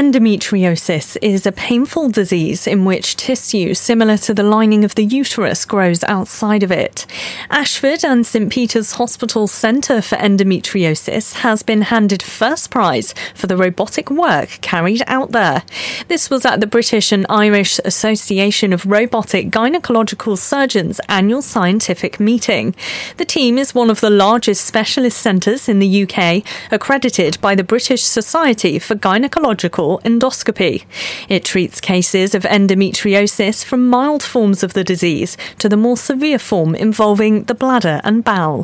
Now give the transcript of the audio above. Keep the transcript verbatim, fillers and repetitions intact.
Endometriosis is a painful disease in which tissue similar to the lining of the uterus grows outside of it. Ashford and St Peter's Hospital Centre for Endometriosis has been handed first prize for the robotic work carried out there. This was at the British and Irish Association of Robotic Gynecological Surgeons annual scientific meeting. The team is one of the largest specialist centres in the U K, accredited by the British Society for Gynecological Endoscopy. It treats cases of endometriosis from mild forms of the disease to the more severe form involving the bladder and bowel.